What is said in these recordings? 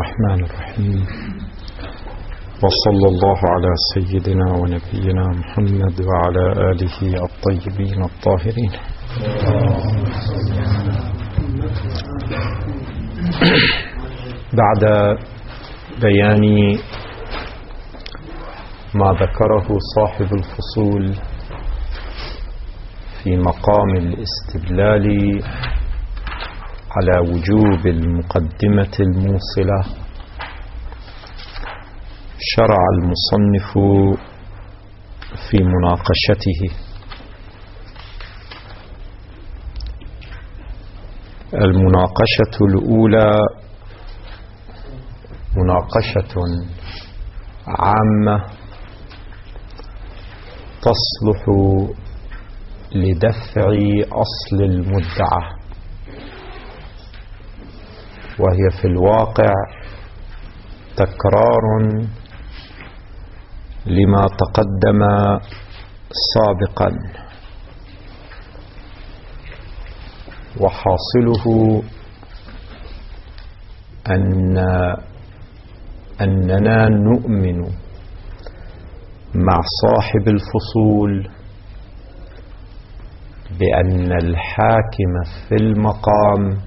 الرحمن الرحيم، وصلى الله على سيدنا ونبينا محمد وعلى آله الطيبين الطاهرين. بعد بيان ما ذكره صاحب الفصول في مقام الاستدلال على وجوب المقدمة الموصلة، شرع المصنف في مناقشته. المناقشة الأولى مناقشة عامة تصلح لدفع أصل المدعى، وهي في الواقع تكرار لما تقدم سابقا، وحاصله أننا نؤمن مع صاحب الفصول بأن الحاكم في المقام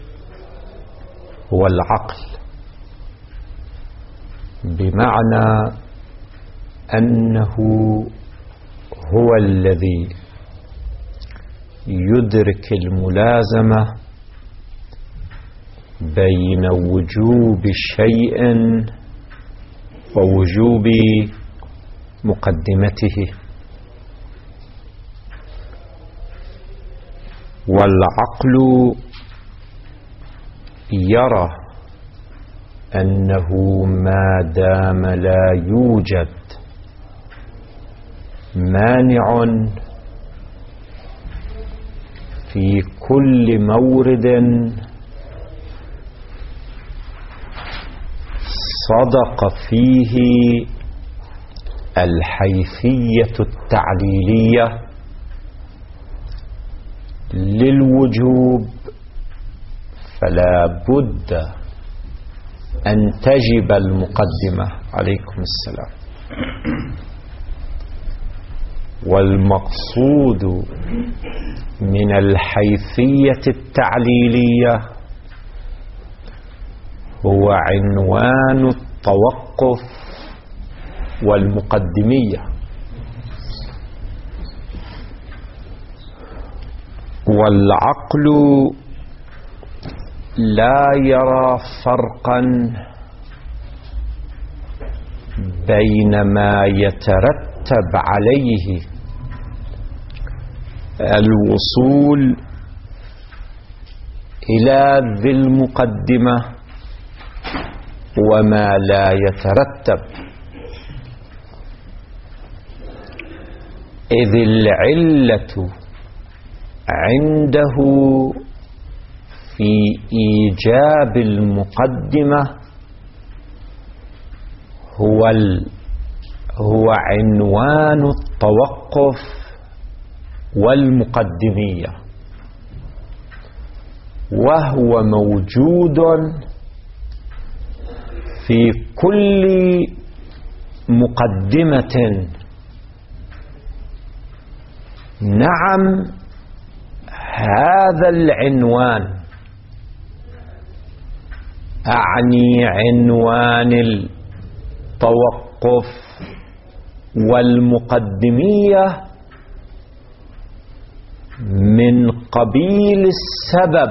هو العقل، بمعنى أنه هو الذي يدرك الملازمة بين وجوب شيء ووجوب مقدمته. والعقل يرى أنه ما دام لا يوجد مانع في كل مورد صدق فيه الحيثية التعليلية للوجوب، فلا بد أن تجب المقدمة. عليكم السلام. والمقصود من الحيثية التعليلية هو عنوان التوقف والمقدمية. والعقل لا يرى فرقا بين ما يترتب عليه الوصول إلى ذي المقدمة وما لا يترتب، إذ العلة عنده في إيجاب المقدمة هو عنوان التوقف والمقدمية، وهو موجود في كل مقدمة. نعم، هذا العنوان أعني عنوان التوقف والمقدمية من قبيل السبب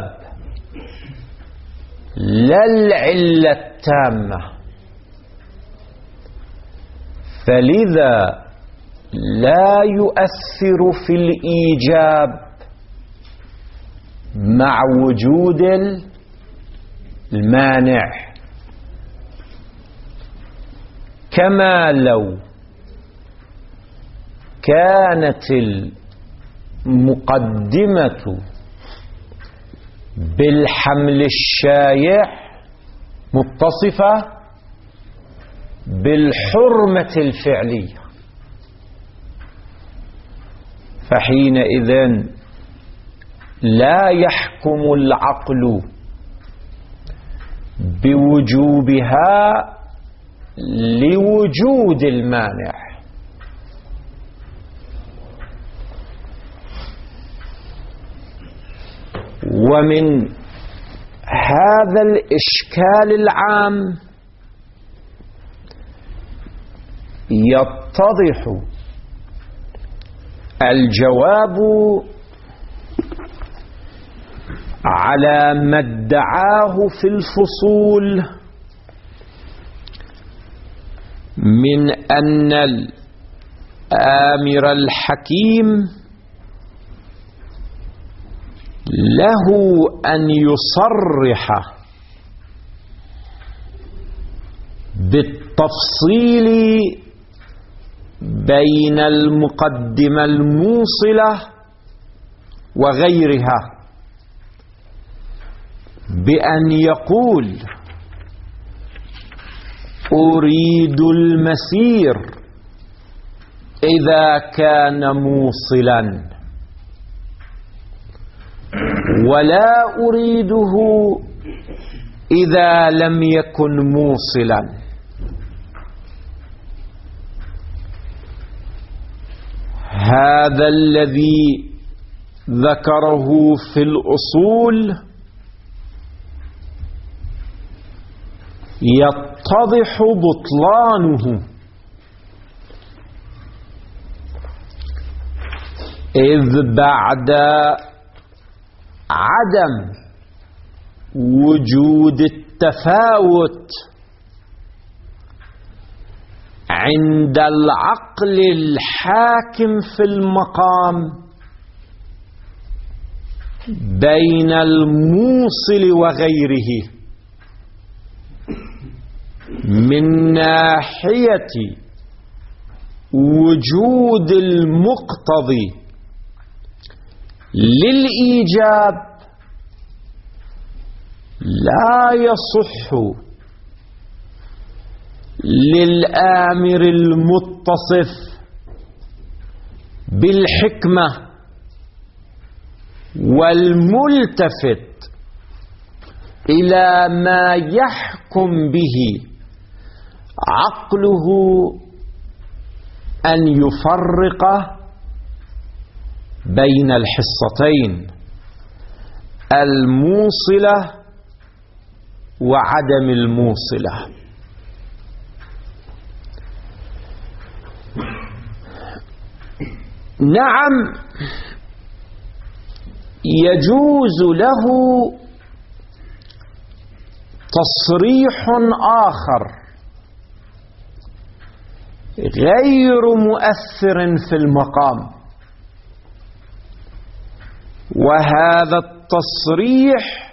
لا العلة التامة، فلذا لا يؤثر في الإيجاب مع وجود المانع، كما لو كانت المقدمة بالحمل الشايع متصفة بالحرمة الفعلية، فحينئذ لا يحكم العقل بوجوبها لوجود المانع. ومن هذا الإشكال العام يتضح الجواب على ما ادعاه في الفصول من أن الآمر الحكيم له أن يصرح بالتفصيل بين المقدمة الموصلة وغيرها، بأن يقول أريد المسير إذا كان موصلا، ولا أريده إذا لم يكن موصلا. هذا الذي ذكره في الأصول يتضح بطلانه، إذ بعد عدم وجود التفاوت عند العقل الحاكم في المقام بين الموصل وغيره من ناحية وجود المقتضي للإيجاب، لا يصح للآمر المتصف بالحكمة والملتفت إلى ما يحكم به عقله أن يفرق بين الحصتين الموصلة وعدم الموصلة. نعم، يجوز له تصريح آخر غير مؤثر في المقام، وهذا التصريح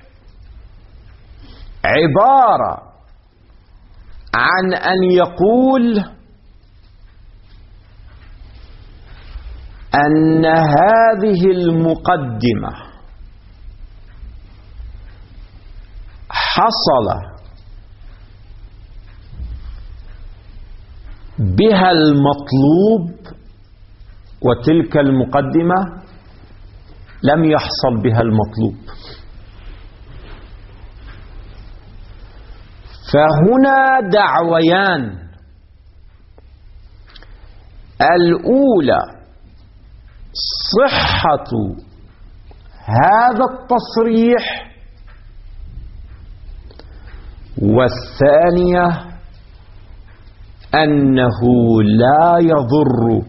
عبارة عن أن يقول أن هذه المقدمة حصل بها المطلوب، وتلك المقدمة لم يحصل بها المطلوب. فهنا دعويان: الأولى صحة هذا التصريح، والثانية أنه لا يضر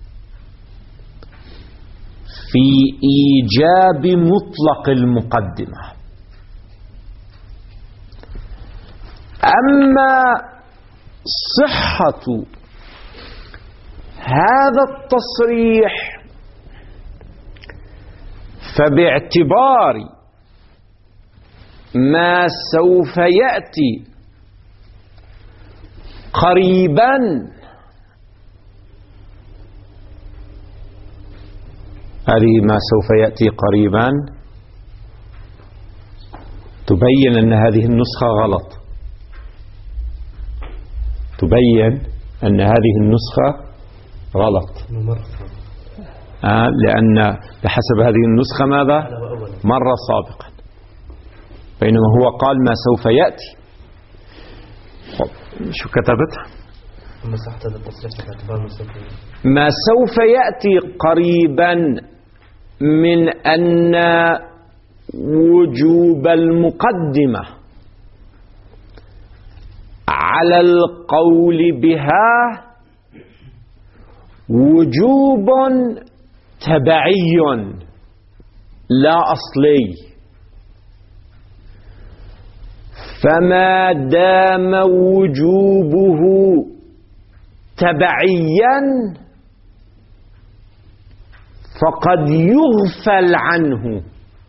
في إيجاب مطلق المقدمة. أما صحة هذا التصريح فباعتبار ما سوف يأتي قريبا هذه ما سوف يأتي قريبا تبين أن هذه النسخة غلط، تبين أن هذه النسخة غلط، لأن بحسب هذه النسخة ماذا؟ مرة سابقا، بينما هو قال ما سوف يأتي. شو كتبت؟ مسحت هذا التصريح باعتبار مستقيم. ما سوف يأتي قريبا من أن وجوب المقدمة على القول بها وجوب تبعي لا أصلي، فما دام وجوبه تبعيا فقد يغفل عنه،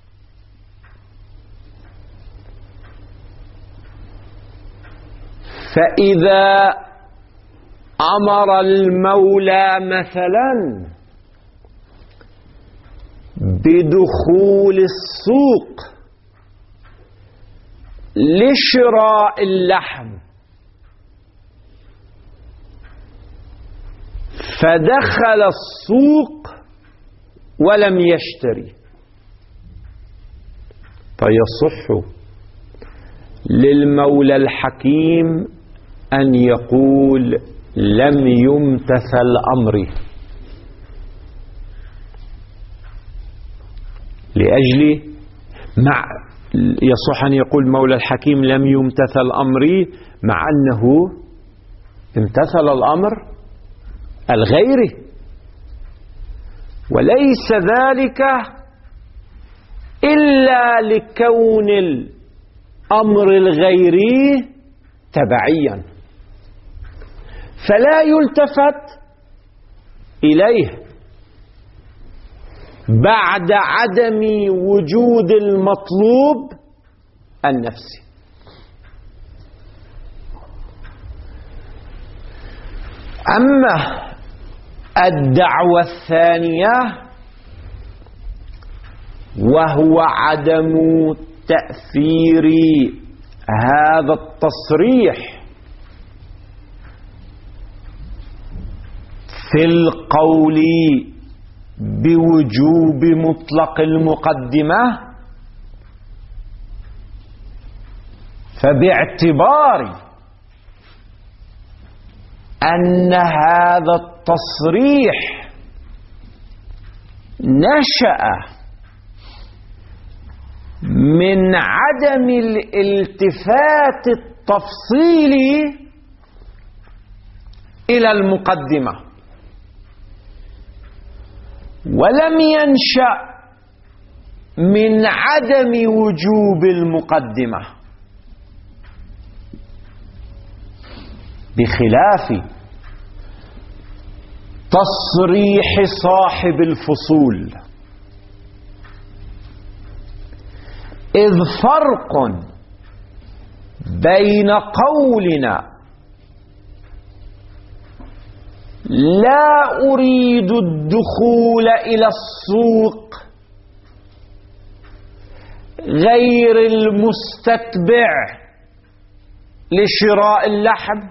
فإذا أمر المولى مثلا بدخول السوق لشراء اللحم فدخل السوق ولم يشتري، فيصح للمولى الحكيم أن يقول لم يمتثل أمري، لأجل يصح أن يقول مولى الحكيم لم يمتثل أمري مع أنه امتثل الأمر الغيري، وليس ذلك إلا لكون الأمر الغيري تبعيا، فلا يلتفت إليه بعد عدم وجود المطلوب النفسي. أما الدعوة الثانية وهو عدم تأثير هذا التصريح في القول بوجوب مطلق المقدمة، فباعتبار أن هذا التصريح نشأ من عدم الالتفات التفصيلي إلى المقدمة، ولم ينشأ من عدم وجوب المقدمة، بخلاف تصريح صاحب الفصول، إذ فرق بين قولنا لا أريد الدخول إلى السوق غير المستتبع لشراء اللحم،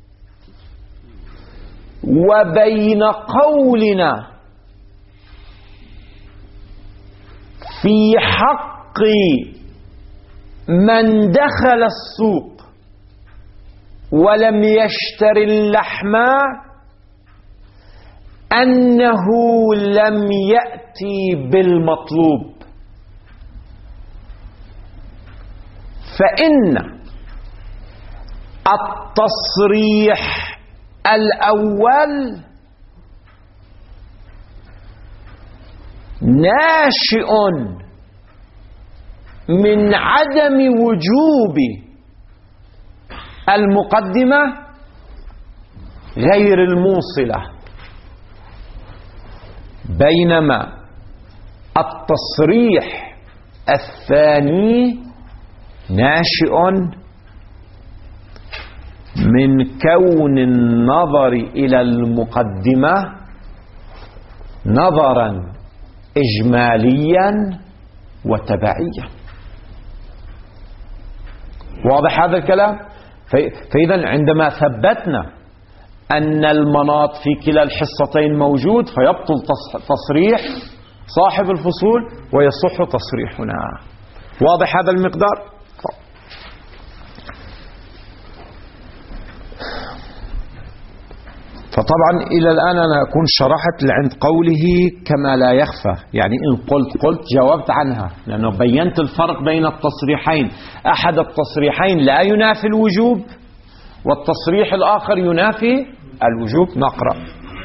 وبين قولنا في حق من دخل السوق ولم يشتري اللحم أنه لم يأتي بالمطلوب، فإن التصريح الأول ناشئ من عدم وجوب المقدمة غير الموصلة، بينما التصريح الثاني ناشئ من كون النظر إلى المقدمة نظرا إجماليا وتبعيا. واضح هذا الكلام؟ فإذا عندما ثبتنا أن المناط في كلا الحصتين موجود فيبطل تصريح صاحب الفصول ويصح تصريحنا. واضح هذا المقدار؟ فطبعا إلى الآن أنا أكون شرحت عند قوله كما لا يخفى، يعني إن قلت جاوبت عنها، لأنه بينت الفرق بين التصريحين. أحد التصريحين لا ينافي الوجوب، والتصريح الآخر ينافي الوجوب. نقرأ: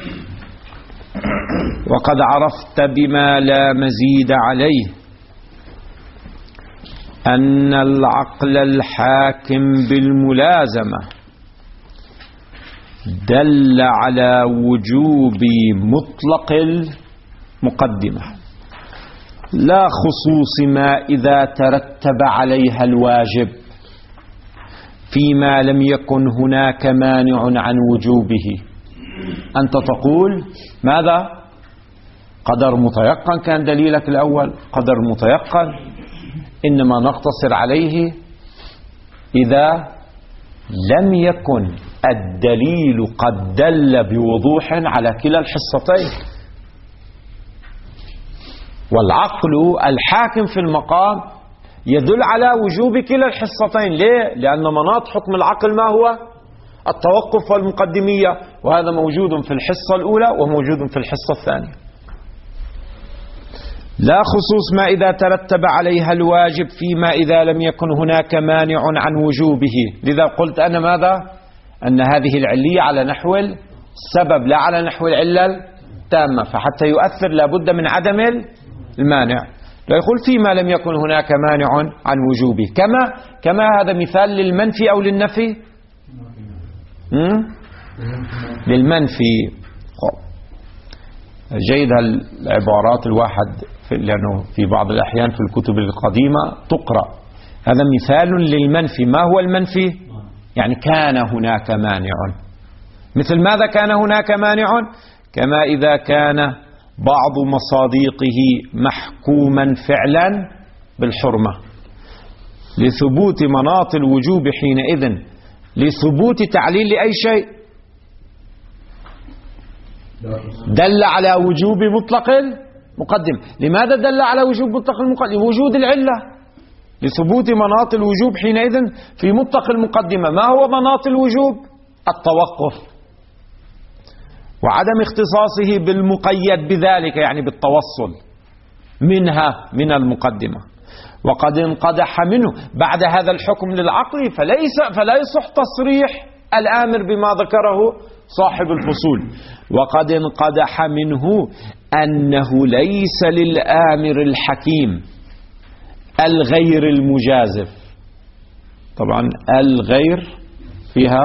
وقد عرفت بما لا مزيد عليه أن العقل الحاكم بالملازمة دل على وجوب مطلق المقدمة لا خصوص ما إذا ترتب عليها الواجب، فيما لم يكن هناك مانع عن وجوبه. أنت تقول ماذا؟ قدر متيقن كان دليلك الأول، قدر متيقن إنما نقتصر عليه إذا لم يكن الدليل قد دل بوضوح على كلا الحصتين. والعقل الحاكم في المقام يدل على وجوب كلا الحصتين. ليه؟ لأن مناط حكم العقل ما هو؟ التوقف والمقدمية، وهذا موجود في الحصة الأولى وموجود في الحصة الثانية. لا خصوص ما إذا ترتب عليها الواجب، فيما إذا لم يكن هناك مانع عن وجوبه. لذا قلت أنا ماذا؟ أن هذه العلية على نحو السبب لا على نحو العلة التامة، فحتى يؤثر لابد من عدم المانع. لا يقول فيما لم يكن هناك مانع عن وجوبه. كما هذا مثال للمنفي أو للنفي؟ للمنفي. جيد العبارات الواحد لأنه في بعض الأحيان في الكتب القديمة تقرأ. هذا مثال للمنفي. ما هو المنفي؟ يعني كان هناك مانع. مثل ماذا كان هناك مانع؟ كما إذا كان بعض مصاديقه محكوما فعلا بالحرمة لثبوت مناط الوجوب حينئذ، لثبوت تعليل لأي شيء دل على وجوب مطلق المقدم. لماذا دل على وجوب مطلق المقدم؟ لوجود العلة، لثبوت مناط الوجوب حينئذ في مطلق المقدمة. ما هو مناط الوجوب؟ التوقف، وعدم اختصاصه بالمقيد بذلك، يعني بالتوصل منها من المقدمة. وقد انقدح منه بعد هذا الحكم للعقل فلا يصح تصريح الآمر بما ذكره صاحب الفصول. وقد انقدح منه أنه ليس للآمر الحكيم الغير المجازف. طبعا الغير فيها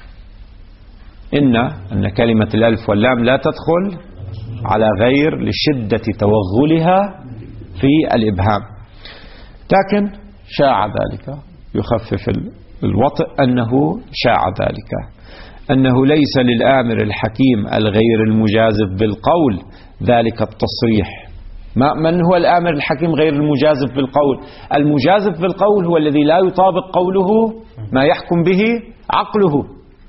أن كلمة الألف واللام لا تدخل على غير لشدة توغلها في الإبهام، لكن شاع ذلك، يخفف الوطئ أنه شاع ذلك، أنه ليس للآمر الحكيم الغير المجازف بالقول ذلك التصريح. من هو الآمر الحكيم غير المجازف بالقول؟ المجازف بالقول هو الذي لا يطابق قوله ما يحكم به عقله.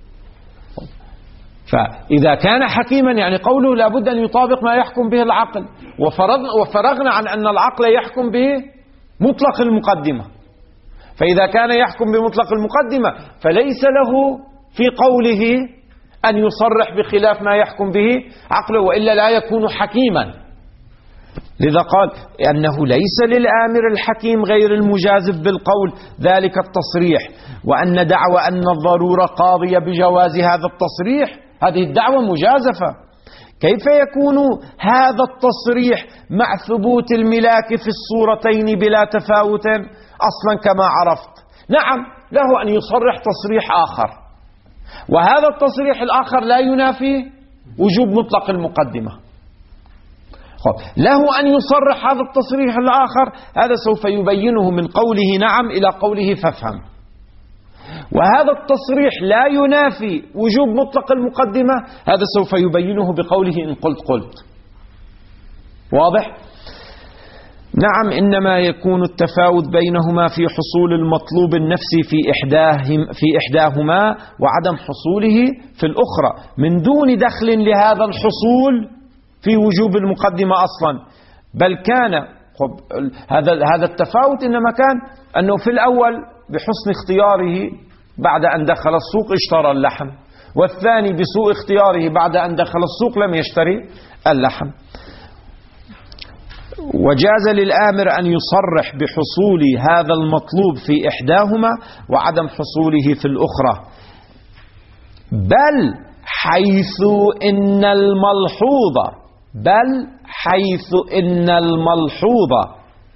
فإذا كان حكيما يعني قوله لابد أن يطابق ما يحكم به العقل، وفرغنا عن أن العقل يحكم به مطلق المقدمة. فإذا كان يحكم بمطلق المقدمة فليس له في قوله أن يصرح بخلاف ما يحكم به عقله، وإلا لا يكون حكيما. لذا قال أنه ليس للآمر الحكيم غير المجازف بالقول ذلك التصريح، وأن دعوى أن الضرورة قاضية بجواز هذا التصريح هذه الدعوة مجازفة. كيف يكون هذا التصريح مع ثبوت الملاك في الصورتين بلا تفاوت أصلا كما عرفت؟ نعم، له أن يصرح تصريح آخر، وهذا التصريح الآخر لا ينافي وجوب مطلق المقدمة. له أن يصرح هذا التصريح الآخر، هذا سوف يبينه من قوله نعم إلى قوله فافهم. وهذا التصريح لا ينافي وجوب مطلق المقدمة، هذا سوف يبينه بقوله إن قلت. واضح؟ نعم، إنما يكون التفاوت بينهما في حصول المطلوب النفسي في إحداهما وعدم حصوله في الأخرى، من دون دخل لهذا الحصول في وجوب المقدمة أصلا. بل كان هذا التفاوت إنما كان أنه في الأول بحسن اختياره بعد أن دخل السوق اشترى اللحم، والثاني بسوء اختياره بعد أن دخل السوق لم يشتري اللحم. وجاز للآمر أن يصرح بحصول هذا المطلوب في إحداهما وعدم حصوله في الأخرى، بل حيث إن الملحوظ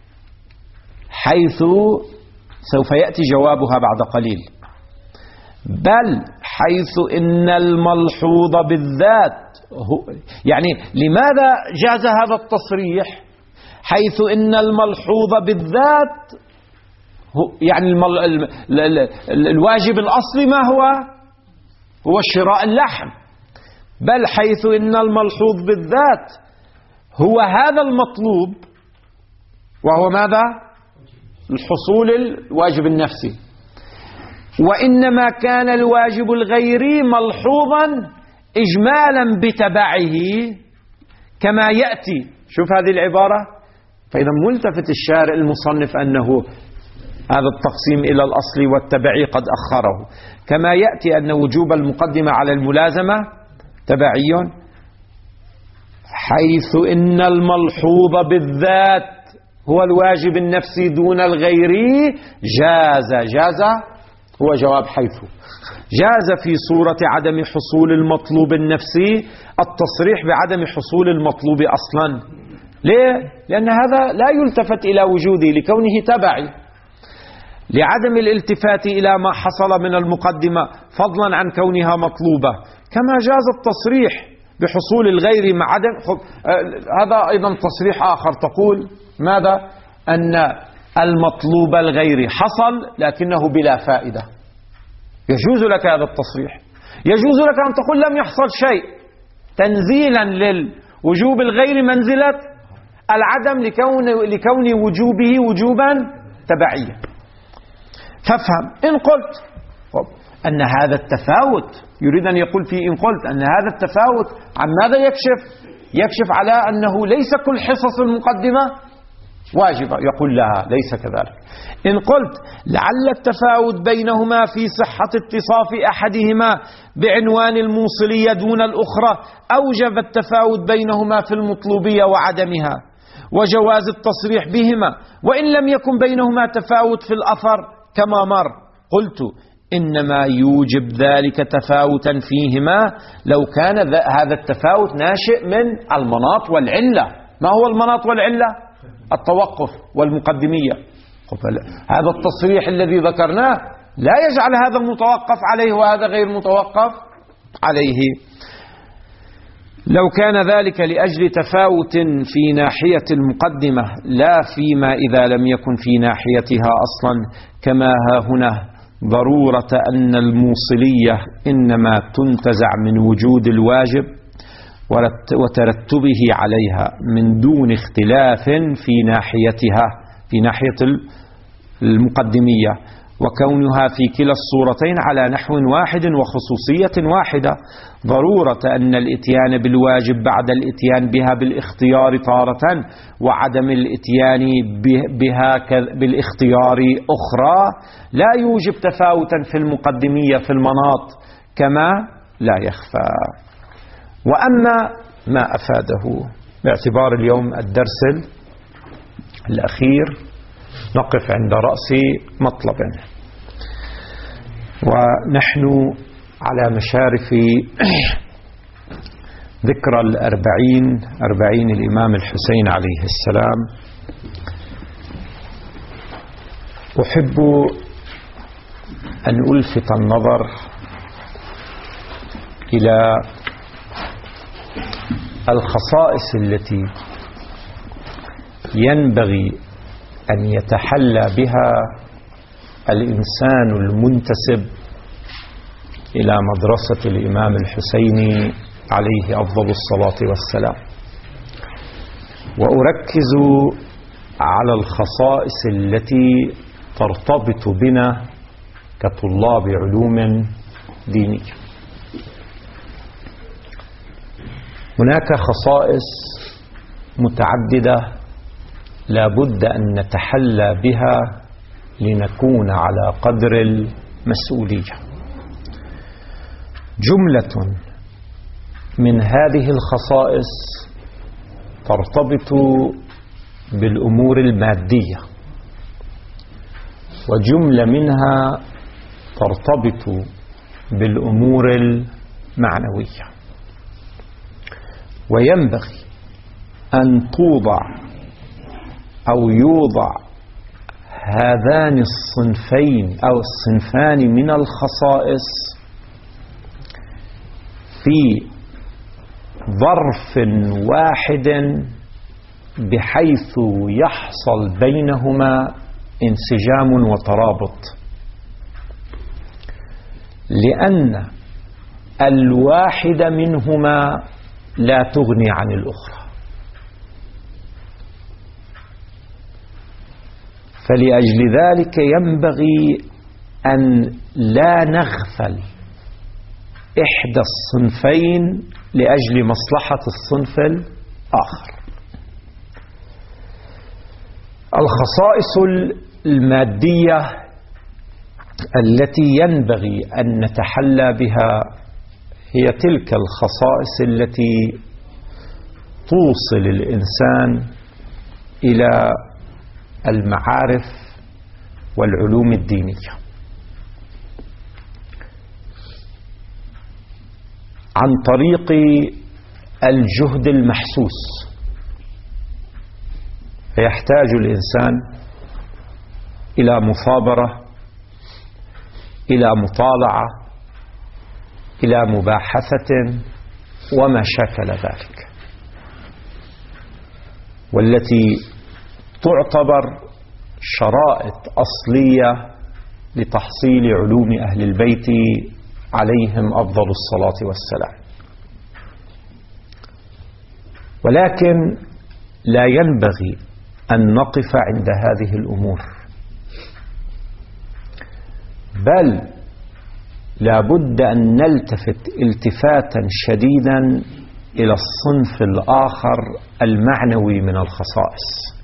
حيث سوف يأتي جوابها بعد قليل، بل حيث إن الملحوظ بالذات يعني لماذا جاز هذا التصريح؟ حيث إن الملحوظ بالذات يعني الواجب الأصلي ما هو شراء اللحم، بل حيث إن الملحوظ بالذات هو هذا المطلوب، وهو ماذا؟ الحصول الواجب النفسي. وإنما كان الواجب الغيري ملحوظا إجمالا بتبعه كما يأتي. شوف هذه العبارة، فإذا ملتفت الشارع المصنف أنه هذا التقسيم إلى الأصل والتبعي قد أخره، كما يأتي أن وجوب المقدمة على الملازمة تبعي، حيث إن الملحوظ بالذات هو الواجب النفسي دون الغيري جاز هو جواب حيث جاز في صورة عدم حصول المطلوب النفسي التصريح بعدم حصول المطلوب أصلا. ليه؟ لأن هذا لا يلتفت إلى وجوده لكونه تبعي، لعدم الالتفات إلى ما حصل من المقدمة فضلا عن كونها مطلوبة، كما جاز التصريح بحصول الغير مع عدم. هذا أيضا تصريح آخر تقول ماذا؟ أن المطلوب الغيري حصل لكنه بلا فائدة. يجوز لك هذا التصريح، يجوز لك أن تقول لم يحصل شيء تنزيلا للوجوب الغير منزلة العدم لكون وجوبه وجوبا تبعيا. فافهم إن قلت أن هذا التفاوت يريد أن يقول فيه إن قلت أن هذا التفاوت عن ماذا يكشف على أنه ليس كل حصص المقدمة واجبة، يقول لا ليس كذلك. إن قلت لعل التفاوت بينهما في صحة اتصاف أحدهما بعنوان الموصلية دون الأخرى أوجب التفاوت بينهما في المطلوبية وعدمها وجواز التصريح بهما، وإن لم يكن بينهما تفاوت في الأثر كما مر. قلت إنما يوجب ذلك تفاوتا فيهما لو كان هذا التفاوت ناشئ من المناط والعلة. ما هو المناط والعلة؟ التوقف والمقدمية. هذا التصريح الذي ذكرناه لا يجعل هذا متوقف عليه وهذا غير متوقف عليه. لو كان ذلك لأجل تفاوت في ناحية المقدمة لا فيما إذا لم يكن في ناحيتها أصلا، كما ها هنا ضرورة أن الموصلية إنما تنتزع من وجود الواجب وترتبه عليها من دون اختلاف في ناحيتها في ناحية المقدمية، وكونها في كلا الصورتين على نحو واحد وخصوصية واحدة. ضرورة أن الإتيان بالواجب بعد الإتيان بها بالاختيار تارة وعدم الإتيان بها بالاختيار أخرى لا يوجب تفاوتا في المقدمية في المناط كما لا يخفى. وأما ما أفاده باعتبار اليوم الدرس الأخير نقف عند رأس مطلب، ونحن على مشارف ذكرى أربعين الإمام الحسين عليه السلام. أحب أن ألفت النظر إلى الخصائص التي ينبغي أن يتحلى بها الإنسان المنتسب إلى مدرسة الإمام الحسين عليه أفضل الصلاة والسلام، وأركز على الخصائص التي ترتبط بنا كطلاب علوم دينية. هناك خصائص متعددة لا بد أن نتحلى بها لنكون على قدر المسؤولية. جملة من هذه الخصائص ترتبط بالأمور المادية، وجملة منها ترتبط بالأمور المعنوية. وينبغي أن توضع أو يوضع هذان الصنفين أو الصنفان من الخصائص في ظرف واحد بحيث يحصل بينهما انسجام وترابط، لأن الواحد منهما لا تغني عن الأخرى. فلأجل ذلك ينبغي أن لا نغفل إحدى الصنفين لأجل مصلحة الصنف الآخر. الخصائص المادية التي ينبغي أن نتحلى بها هي تلك الخصائص التي توصل الإنسان إلى المعارف والعلوم الدينية عن طريق الجهد المحسوس. فيحتاج الإنسان إلى مثابرة، إلى مطالعة، إلى مباحثة وما شاكل ذلك، والتي تعتبر شرائط أصلية لتحصيل علوم أهل البيت عليهم أفضل الصلاة والسلام. ولكن لا ينبغي أن نقف عند هذه الأمور، بل لا بد أن نلتفت التفاتا شديدا إلى الصنف الآخر المعنوي من الخصائص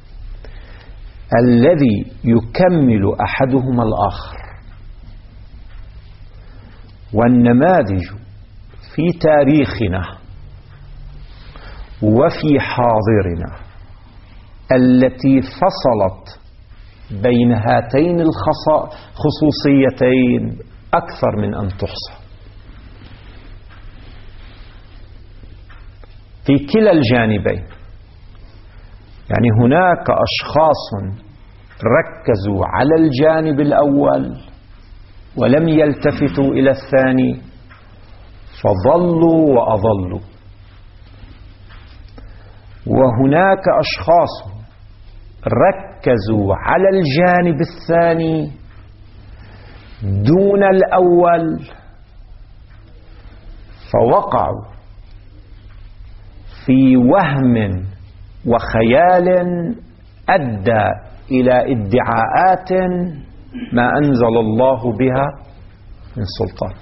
الذي يكمل أحدهما الآخر. والنماذج في تاريخنا وفي حاضرنا التي فصلت بين هاتين الخصوصيتين أكثر من أن تحصى في كلا الجانبين. يعني هناك أشخاص ركزوا على الجانب الأول ولم يلتفتوا إلى الثاني فظلوا وأضلوا، وهناك أشخاص ركزوا على الجانب الثاني دون الأول فوقعوا في وهم وخيال أدى إلى ادعاءات ما أنزل الله بها من سلطان.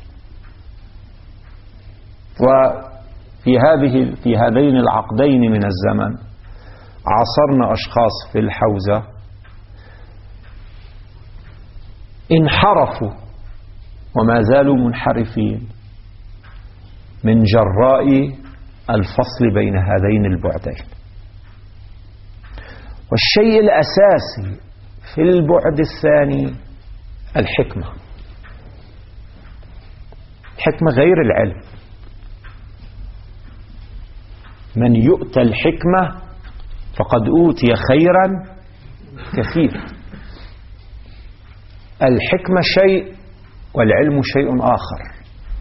وفي هذين العقدين من الزمن عاصرنا أشخاص في الحوزة انحرفوا وما زالوا منحرفين من جراء الفصل بين هذين البعدين. والشيء الأساسي في البعد الثاني الحكمة. الحكمة غير العلم. من يؤتى الحكمة فقد أوتي خيرا كثيرا. الحكمة شيء والعلم شيء آخر.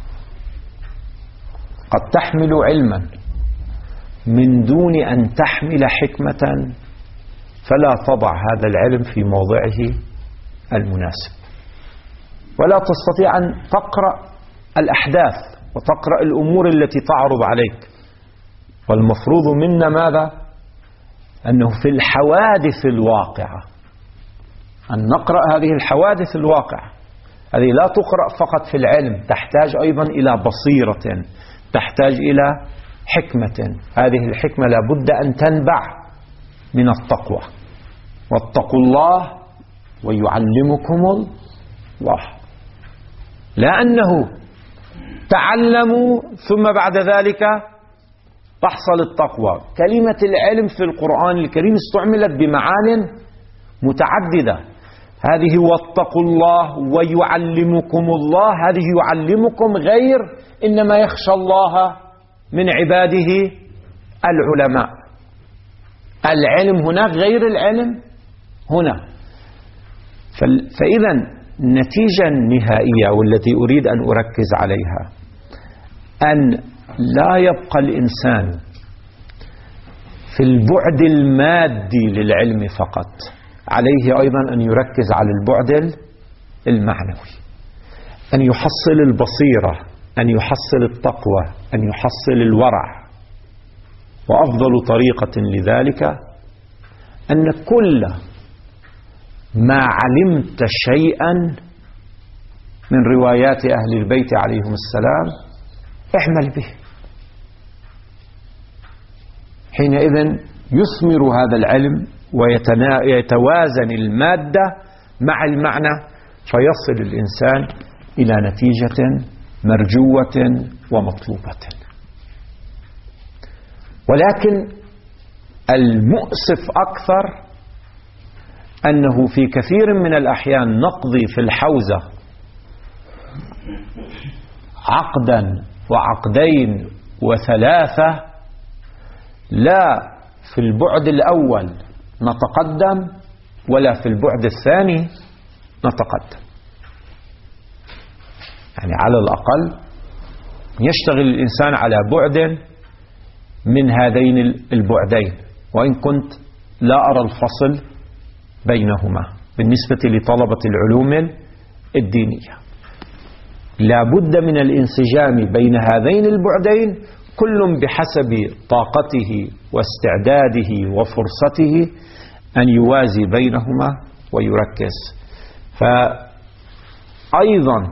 قد تحمل علما من دون أن تحمل حكمة، فلا تضع هذا العلم في موضعه المناسب، ولا تستطيع أن تقرأ الأحداث وتقرأ الأمور التي تعرض عليك. والمفروض منا ماذا؟ أنه في الحوادث الواقعة أن نقرأ هذه الحوادث الواقعة. هذه لا تقرأ فقط في العلم، تحتاج أيضا إلى بصيرة، تحتاج إلى حكمة. هذه الحكمة لا بد أن تنبع من التقوى. واتقوا الله ويعلمكم الله. لا أنه تعلموا ثم بعد ذلك تحصل التقوى. كلمة العلم في القرآن الكريم استعملت بمعان متعددة. هذه واتقوا الله ويعلمكم الله، هذه يعلمكم غير إنما يخشى الله من عباده العلماء. العلم هناك غير العلم هنا. فإذا النتيجة النهائية والتي أريد أن أركز عليها أن لا يبقى الإنسان في البعد المادي للعلم فقط، عليه أيضا أن يركز على البعد المعنوي، أن يحصل البصيرة، أن يحصل التقوى، أن يحصل الورع. وأفضل طريقة لذلك أن كل ما علمت شيئا من روايات أهل البيت عليهم السلام اعمل به، حينئذ يثمر هذا العلم ويتوازن المادة مع المعنى، فيصل الإنسان إلى نتيجة مرجوة ومطلوبة. ولكن المؤسف أكثر أنه في كثير من الأحيان نقضي في الحوزة عقدا وعقدين وثلاثة، لا في البعد الأول نتقدم ولا في البعد الثاني نتقدم. يعني على الأقل يشتغل الإنسان على بعد من هذين البعدين، وإن كنت لا أرى الفصل بينهما بالنسبة لطلبة العلوم الدينية. لا بد من الانسجام بين هذين البعدين، كل بحسب طاقته واستعداده وفرصته أن يوازي بينهما ويركز. فأيضا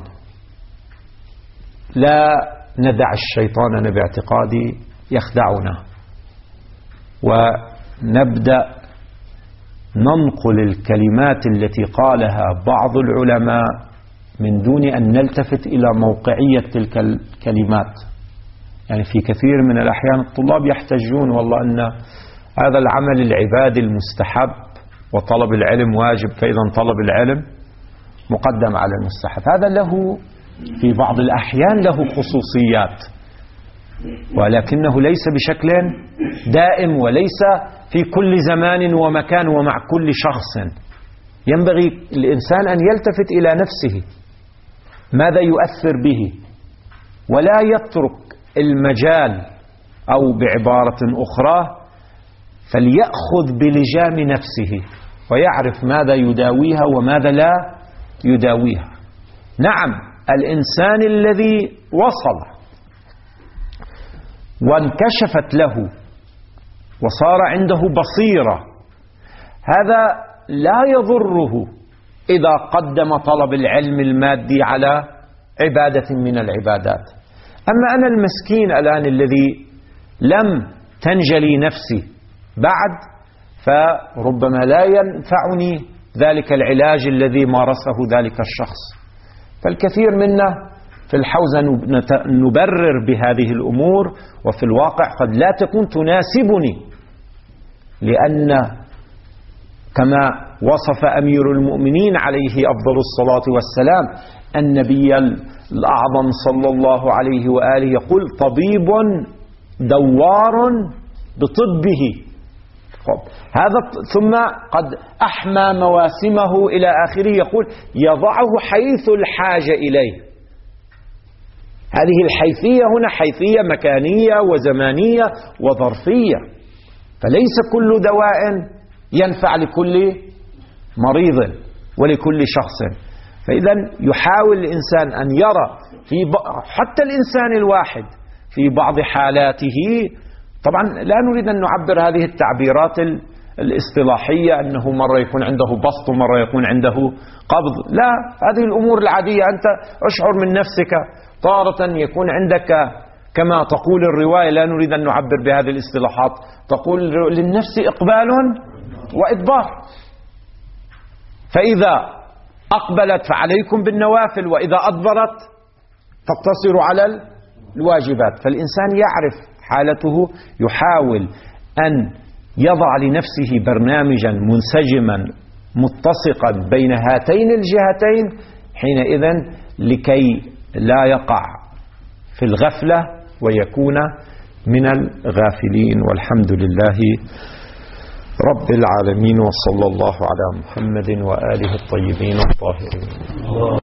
لا ندع الشيطان باعتقادي يخدعنا ونبدأ ننقل الكلمات التي قالها بعض العلماء من دون أن نلتفت إلى موقعية تلك الكلمات. يعني في كثير من الأحيان الطلاب يحتجون والله أن هذا العمل العبادي المستحب وطلب العلم واجب، فإذا طلب العلم مقدم على المستحب. هذا له في بعض الأحيان له خصوصيات، ولكنه ليس بشكل دائم وليس في كل زمان ومكان ومع كل شخص. ينبغي الإنسان أن يلتفت إلى نفسه ماذا يؤثر به، ولا يترك المجال، أو بعبارة أخرى فليأخذ بلجام نفسه ويعرف ماذا يداويها وماذا لا يداويها. نعم، الإنسان الذي وصل وانكشفت له وصار عنده بصيرة، هذا لا يضره إذا قدم طلب العلم المادي على عبادة من العبادات. أما أنا المسكين الآن الذي لم تنجلي نفسي بعد، فربما لا ينفعني ذلك العلاج الذي مارسه ذلك الشخص. فالكثير منا في الحوزة نبرر بهذه الأمور، وفي الواقع قد لا تكون تناسبني، لأن كما وصف أمير المؤمنين عليه أفضل الصلاة والسلام النبي الأعظم صلى الله عليه وآله يقول: طبيب دوار بطبه. هذا ثم قد أحمى مواسمه إلى آخره، يقول: يضعه حيث الحاجة إليه. هذه الحيثية هنا حيثية مكانية وزمانية وظرفية، فليس كل دواء ينفع لكل مريض ولكل شخص. فإذا يحاول الإنسان أن يرى حتى الإنسان الواحد في بعض حالاته. طبعا لا نريد أن نعبر هذه التعبيرات الاصطلاحية أنه مرة يكون عنده بسط ومرة يكون عنده قبض، لا، هذه الأمور العادية. أنت أشعر من نفسك تارة يكون عندك كما تقول الرواية، لا نريد أن نعبر بهذه الاصطلاحات، تقول للنفس إقبال وإدبار، فإذا أقبلت فعليكم بالنوافل، وإذا أدبرت تقتصر على الواجبات. فالإنسان يعرف حالته، يحاول أن يضع لنفسه برنامجا منسجما متسقا بين هاتين الجهتين حينئذ لكي لا يقع في الغفلة ويكون من الغافلين. والحمد لله رب العالمين، وصلى الله على محمد وآله الطيبين الطاهرين.